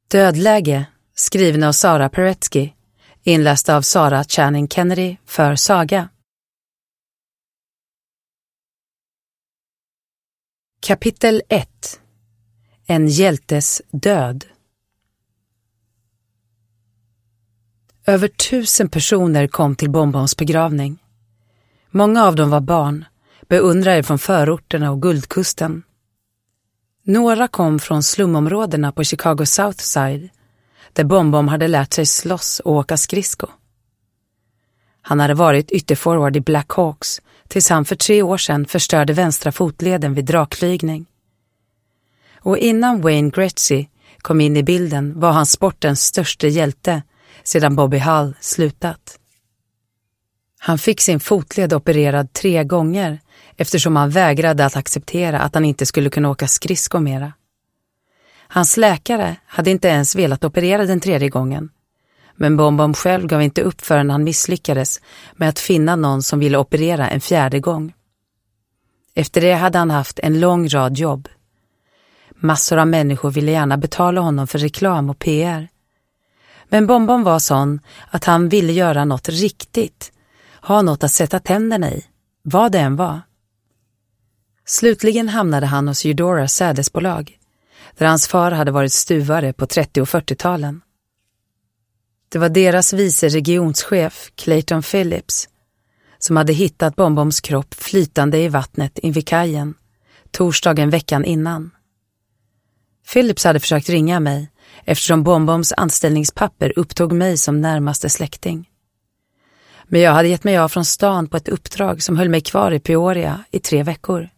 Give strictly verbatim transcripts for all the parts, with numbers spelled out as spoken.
Dödläge, skriven av Sara Paretsky, inläst av Sara Channing Kennedy för Saga. Kapitel ett. En hjältes död. Över tusen personer kom till Bonbons begravning. Många av dem var barn, beundrare från förorterna och Guldkusten. Några kom från slumområdena på Chicago South Side, där Bonbon hade lärt sig slåss och åka skridsko. Han hade varit ytterforward i Black Hawks tills han för tre år sedan förstörde vänstra fotleden vid drakflygning. Och innan Wayne Gretzky kom in i bilden var han sportens största hjälte sedan Bobby Hull slutat. Han fick sin fotled opererad tre gånger eftersom han vägrade att acceptera att han inte skulle kunna åka skridsko mera. Hans läkare hade inte ens velat operera den tredje gången, men Bonbon själv gav inte upp förrän han misslyckades med att finna någon som ville operera en fjärde gång. Efter det hade han haft en lång rad jobb. Massor av människor ville gärna betala honom för reklam och P R. Men Bonbon var sån att han ville göra något riktigt, ha något att sätta tänderna i, vad det än var. Slutligen hamnade han hos Eudora sädesbolag, där hans far hade varit stuvare på trettio- och fyrtiotalen. Det var deras vice regionschef, Clayton Phillips, som hade hittat Bonbons kropp flytande i vattnet invid kajen, torsdagen veckan innan. Phillips hade försökt ringa mig, eftersom Bonbons anställningspapper upptog mig som närmaste släkting. Men jag hade gett mig av från stan på ett uppdrag som höll mig kvar i Peoria i tre veckor.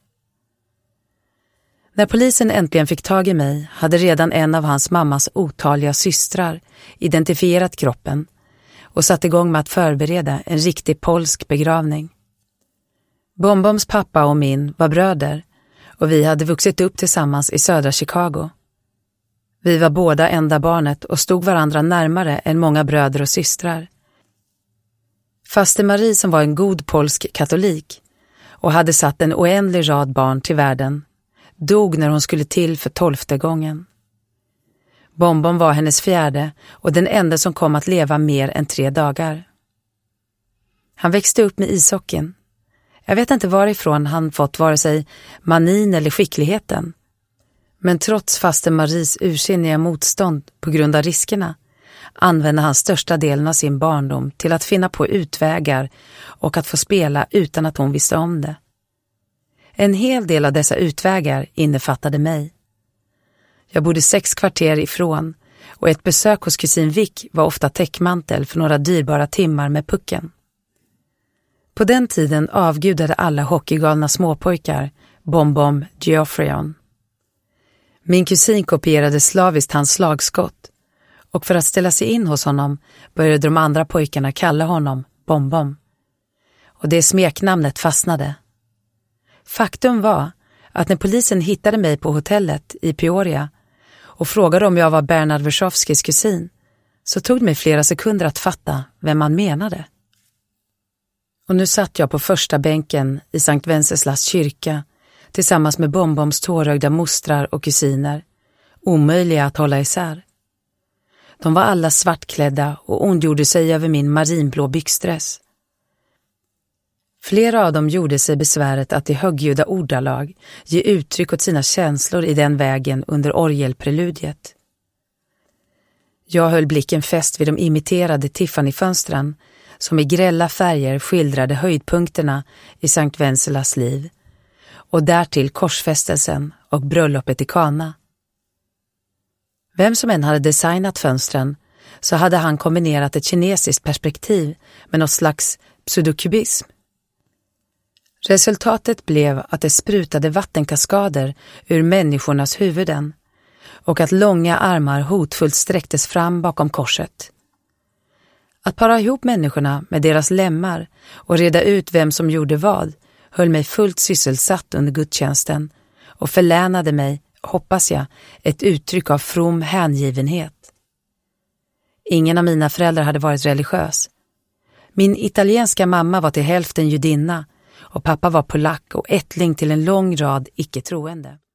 När polisen äntligen fick tag i mig hade redan en av hans mammas otaliga systrar identifierat kroppen och satt igång med att förbereda en riktig polsk begravning. Bonbons pappa och min var bröder och vi hade vuxit upp tillsammans i södra Chicago. Vi var båda enda barnet och stod varandra närmare än många bröder och systrar. Faster Marie, som var en god polsk katolik och hade satt en oändlig rad barn till världen, dog när hon skulle till för tolfte gången. Bonbon var hennes fjärde och den enda som kom att leva mer än tre dagar. Han växte upp med ishockeyn. Jag vet inte varifrån han fått vare sig manin eller skickligheten. Men trots faster Maries ursinniga motstånd på grund av riskerna använde han största delen av sin barndom till att finna på utvägar och att få spela utan att hon visste om det. En hel del av dessa utvägar innefattade mig. Jag bodde sex kvarter ifrån och ett besök hos kusin Vic var ofta täckmantel för några dyrbara timmar med pucken. På den tiden avgudade alla hockeygalna småpojkar Bonbon Geoffreyon. Min kusin kopierade slaviskt hans slagskott och för att ställa sig in hos honom började de andra pojkarna kalla honom Bonbon. Och det smeknamnet fastnade. Faktum var att när polisen hittade mig på hotellet i Peoria och frågade om jag var Bernard Wierzchowskis kusin så tog det mig flera sekunder att fatta vem man menade. Och nu satt jag på första bänken i Sankt Wenceslas kyrka tillsammans med Bonbons tårögda mostrar och kusiner, omöjliga att hålla isär. De var alla svartklädda och ondgjorde sig över min marinblå byxdress. Flera av dem gjorde sig besväret att i högljudda ordalag ge uttryck åt sina känslor i den vägen under orgelpreludiet. Jag höll blicken fäst vid de imiterade Tiffany-fönstren som i grälla färger skildrade höjdpunkterna i Sankt Wencelas liv och därtill korsfästelsen och bröllopet i Kana. Vem som än hade designat fönstren så hade han kombinerat ett kinesiskt perspektiv med något slags pseudokubism. Resultatet blev att det sprutade vattenkaskader ur människornas huvuden och att långa armar hotfullt sträcktes fram bakom korset. Att para ihop människorna med deras lemmar och reda ut vem som gjorde vad höll mig fullt sysselsatt under gudstjänsten och förlänade mig, hoppas jag, ett uttryck av from hängivenhet. Ingen av mina föräldrar hade varit religiös. Min italienska mamma var till hälften judinna och pappa var polack och ättling till en lång rad icke-troende.